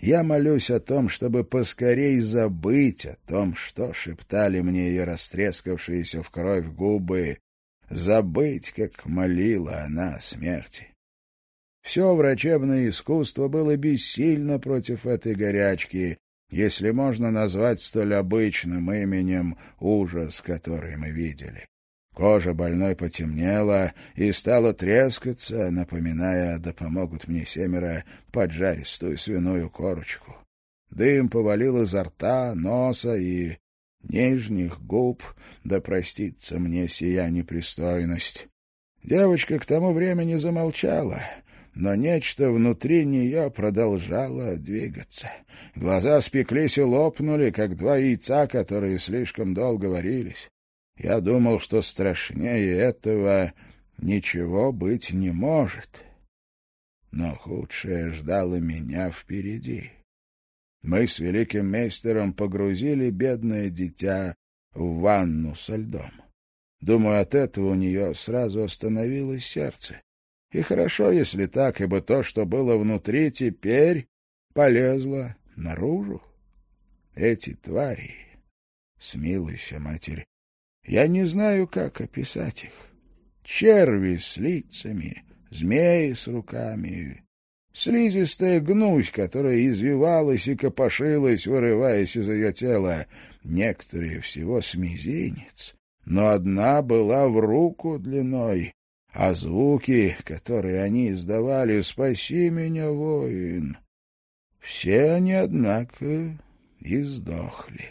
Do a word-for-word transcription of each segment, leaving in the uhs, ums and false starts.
Я молюсь о том, чтобы поскорей забыть о том, что шептали мне ее растрескавшиеся в кровь губы, забыть, как молила она о смерти. Все врачебное искусство было бессильно против этой горячки, если можно назвать столь обычным именем ужас, который мы видели. Кожа больной потемнела и стала трескаться, напоминая, да помогут мне семеро, поджаристую свиную корочку. Дым повалил изо рта, носа и нижних губ, да простится мне сия непристойность. Девочка к тому времени замолчала, но нечто внутри нее продолжало двигаться. Глаза спеклись и лопнули, как два яйца, которые слишком долго варились. Я думал, что страшнее этого ничего быть не может. Но худшее ждало меня впереди. Мы с великим мейстером погрузили бедное дитя в ванну со льдом. Думаю, от этого у нее сразу остановилось сердце. И хорошо, если так, ибо то, что было внутри, теперь полезло наружу. Эти твари, смилуйся, Матерь, я не знаю, как описать их. Черви с лицами, змеи с руками, слизистая гнусь, которая извивалась и копошилась, вырываясь из ее тела. Некоторые всего с мизинец, но одна была в руку длиной, а звуки, которые они издавали, «Спаси меня, воин!» Все они, однако, и сдохли.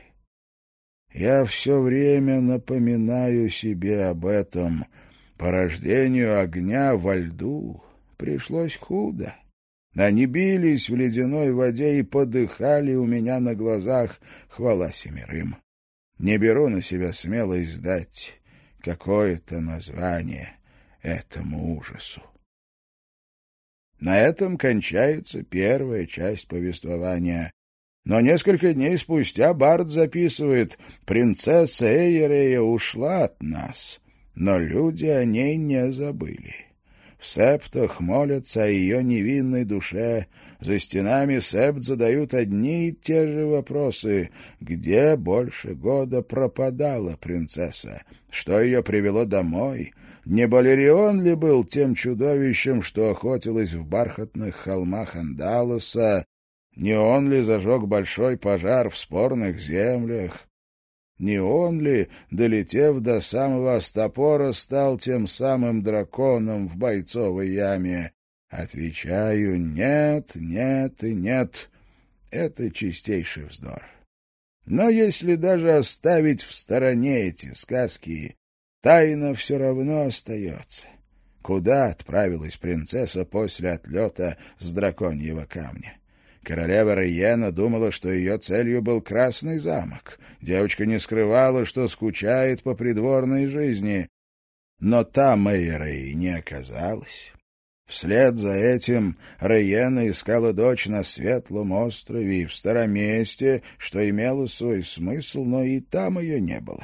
Я все время напоминаю себе об этом. По рождению огня во льду пришлось худо. Они бились в ледяной воде и подыхали у меня на глазах, хвала семерым. Не беру на себя смелость дать какое-то название этому ужасу. На этом кончается первая часть повествования. Но несколько дней спустя Бард записывает: «Принцесса Эйрея ушла от нас, но люди о ней не забыли. В септах молятся о ее невинной душе, за стенами септ задают одни и те же вопросы: где больше года пропадала принцесса, что ее привело домой, не Балерион ли был тем чудовищем, что охотилось в бархатных холмах Андалоса, не он ли зажег большой пожар в спорных землях? Не он ли, долетев до самого Астапора, стал тем самым драконом в бойцовой яме? Отвечаю: нет, нет и нет. Это чистейший вздор. Но если даже оставить в стороне эти сказки, тайна все равно остается. Куда отправилась принцесса после отлета с драконьего камня? Королева Рейена думала, что ее целью был Красный замок. Девочка не скрывала, что скучает по придворной жизни. Но там Эйрей не оказалась. Вслед за этим Рейена искала дочь на Светлом острове и в Староместе, что имело свой смысл, но и там ее не было.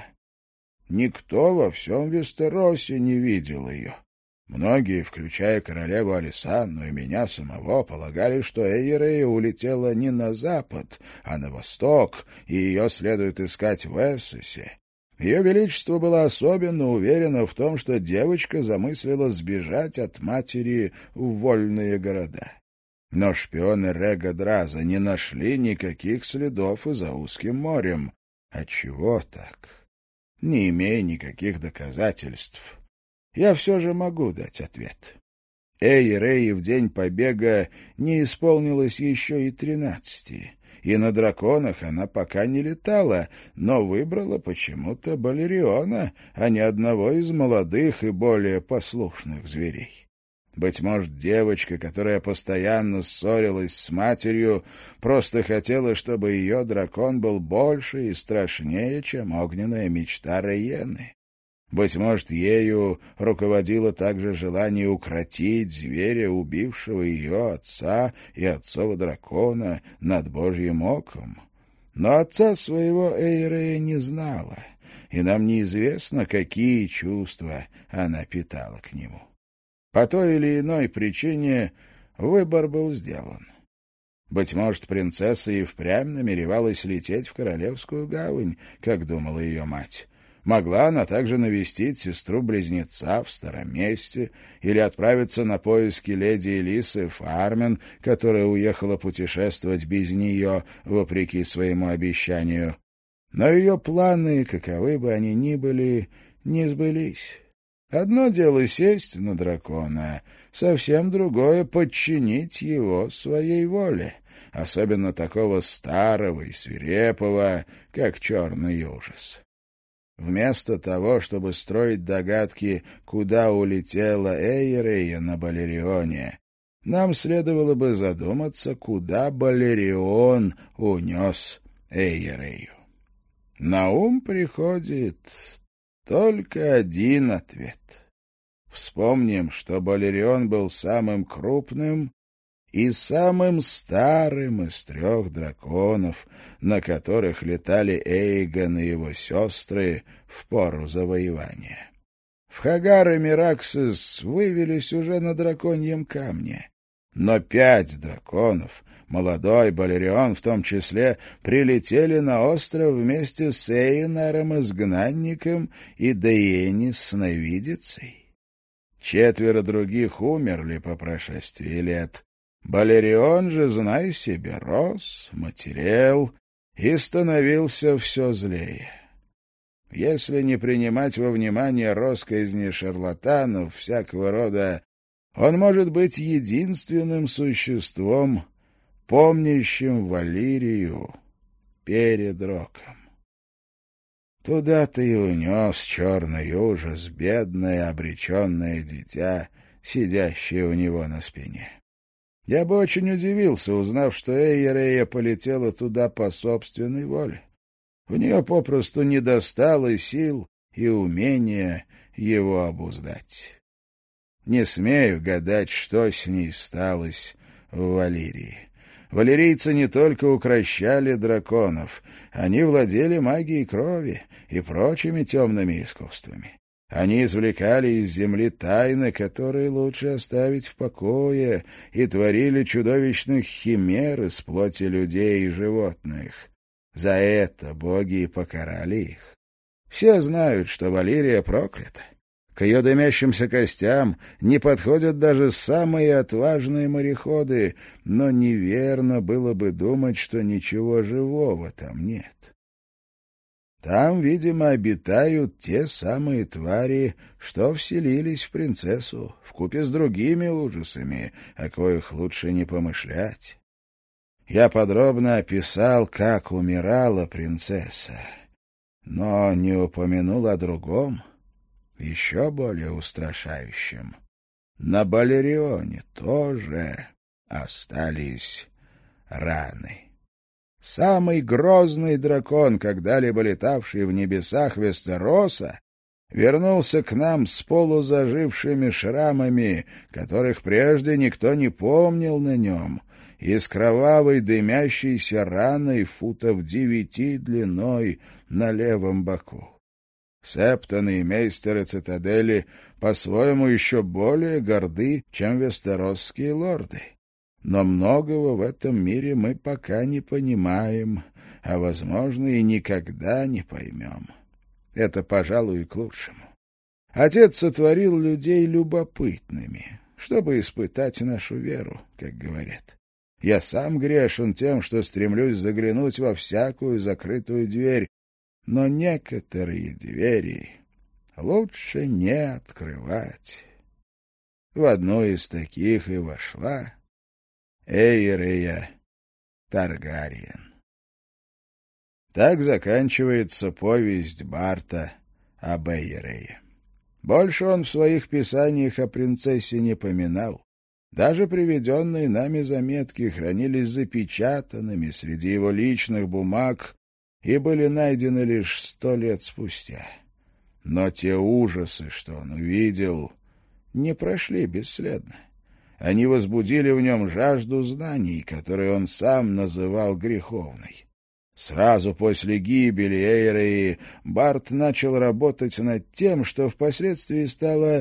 Никто во всем Вестеросе не видел ее. Многие, включая королеву Алисанну и меня самого, полагали, что Эйрея улетела не на запад, а на восток, и ее следует искать в Эссосе. Ее Величество было особенно уверено в том, что девочка замыслила сбежать от матери в вольные города. Но шпионы Рега Драза не нашли никаких следов и за узким морем. Отчего так? Не имея никаких доказательств, я все же могу дать ответ. Эйреи в день побега не исполнилось еще и тринадцати, и на драконах она пока не летала, но выбрала почему-то Балериона, а не одного из молодых и более послушных зверей. Быть может, девочка, которая постоянно ссорилась с матерью, просто хотела, чтобы ее дракон был больше и страшнее, чем огненная мечта Рейены. Быть может, ею руководило также желание укротить зверя, убившего ее отца и отцова дракона, над Божьим оком. Но отца своего Эйрея не знала, и нам неизвестно, какие чувства она питала к нему. По той или иной причине выбор был сделан. Быть может, принцесса и впрямь намеревалась лететь в Королевскую гавань, как думала ее мать. Могла она также навестить сестру-близнеца в Староместе или отправиться на поиски леди Элисы Фармен, которая уехала путешествовать без нее, вопреки своему обещанию. Но ее планы, каковы бы они ни были, не сбылись. Одно дело сесть на дракона, совсем другое — подчинить его своей воле, особенно такого старого и свирепого, как черный ужас. Вместо того, чтобы строить догадки, куда улетела Эйрея на Балерионе, нам следовало бы задуматься, куда Балерион унес Эйрею. На ум приходит только один ответ. Вспомним, что Балерион был самым крупным и самым старым из трех драконов, на которых летали Эйгон и его сестры в пору завоевания. В Хагар и Мираксис вывелись уже на драконьем камне. Но пять драконов, молодой Балерион в том числе, прилетели на остров вместе с Эйнаром изгнанником и Деенис сновидицей. Четверо других умерли по прошествии лет. Балерион же, знай себе, рос, матерел и становился все злее. Если не принимать во внимание росказни шарлатанов всякого рода, он может быть единственным существом, помнящим Валирию перед роком. Туда-то и унес черный ужас бедное обреченное дитя, сидящее у него на спине. Я бы очень удивился, узнав, что Эйрея полетела туда по собственной воле. У нее попросту не достало сил и умения его обуздать. Не смею гадать, что с ней сталось в Валирии. Валирийцы не только укрощали драконов, они владели магией крови и прочими темными искусствами. Они извлекали из земли тайны, которые лучше оставить в покое, и творили чудовищных химер из плоти людей и животных. За это боги и покарали их. Все знают, что Валирия проклята. К ее дымящимся костям не подходят даже самые отважные мореходы, но неверно было бы думать, что ничего живого там нет. Там, видимо, обитают те самые твари, что вселились в принцессу, вкупе с другими ужасами, о коих лучше не помышлять. Я подробно описал, как умирала принцесса, но не упомянул о другом, еще более устрашающем. На Балерионе тоже остались раны. Самый грозный дракон, когда-либо летавший в небесах Вестероса, вернулся к нам с полузажившими шрамами, которых прежде никто не помнил на нем, и с кровавой дымящейся раной футов девяти длиной на левом боку. Септоны и мейстеры цитадели по-своему еще более горды, чем вестеросские лорды. Но многого в этом мире мы пока не понимаем, а, возможно, и никогда не поймем. Это, пожалуй, и к лучшему. Отец сотворил людей любопытными, чтобы испытать нашу веру, как говорят. Я сам грешен тем, что стремлюсь заглянуть во всякую закрытую дверь, но некоторые двери лучше не открывать. В одну из таких и вошла Эйрея Таргариен. Так заканчивается повесть Барта об Эйрее. Больше он в своих писаниях о принцессе не поминал. Даже приведенные нами заметки хранились запечатанными среди его личных бумаг и были найдены лишь сто лет спустя. Но те ужасы, что он увидел, не прошли бесследно. Они возбудили в нем жажду знаний, которые он сам называл греховной. Сразу после гибели Эйреи Барт начал работать над тем, что впоследствии стало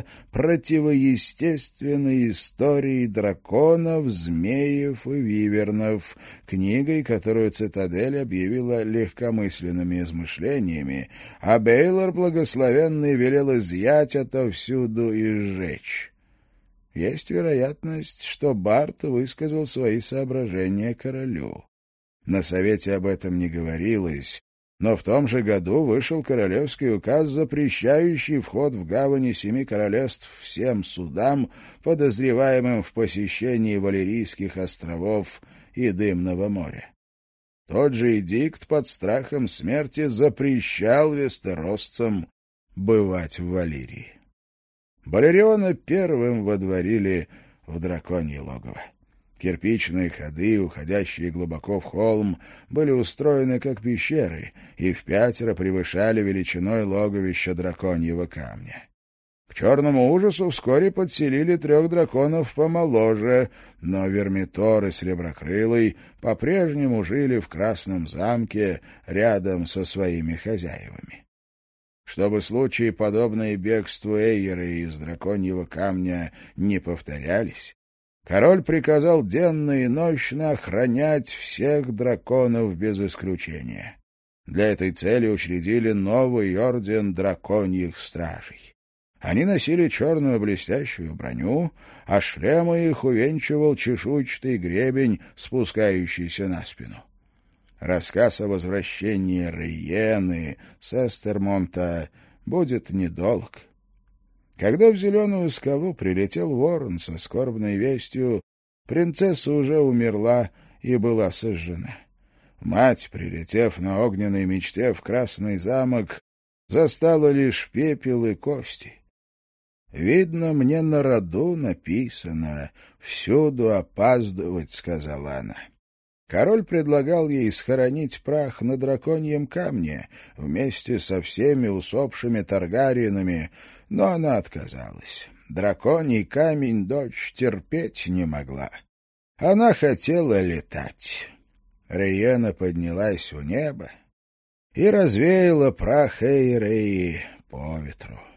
противоестественной историей драконов, змеев и вивернов, книгой, которую Цитадель объявила легкомысленными измышлениями, а Бейлор Благословенный велел изъять отовсюду и сжечь. Есть вероятность, что Барт высказал свои соображения королю. На совете об этом не говорилось, но в том же году вышел королевский указ, запрещающий вход в гавани Семи Королевств всем судам, подозреваемым в посещении Валерийских островов и Дымного моря. Тот же эдикт под страхом смерти запрещал вестеросцам бывать в Валерии. Балериона первым водворили в драконье логово. Кирпичные ходы, уходящие глубоко в холм, были устроены как пещеры и впятеро превышали величиной логовища драконьего камня. К черному ужасу вскоре подселили трех драконов помоложе, но Вермитор и Среброкрылый по-прежнему жили в Красном замке рядом со своими хозяевами. Чтобы случаи, подобные бегству Эйеры из драконьего камня, не повторялись, король приказал денно и нощно охранять всех драконов без исключения. Для этой цели учредили новый орден драконьих стражей. Они носили черную блестящую броню, а шлемы их увенчивал чешуйчатый гребень, спускающийся на спину. Рассказ о возвращении Рейены с Эстермонта будет недолг. Когда в Зеленую скалу прилетел ворон со скорбной вестью, принцесса уже умерла и была сожжена. Мать, прилетев на огненной мечте в Красный замок, застала лишь пепел и кости. «Видно, мне на роду написано «всюду опаздывать», — сказала она. Король предлагал ей схоронить прах на драконьем камне вместе со всеми усопшими Таргариенами, но она отказалась. Драконий камень дочь терпеть не могла. Она хотела летать. Рейена поднялась в небо и развеяла прах Эйреи по ветру.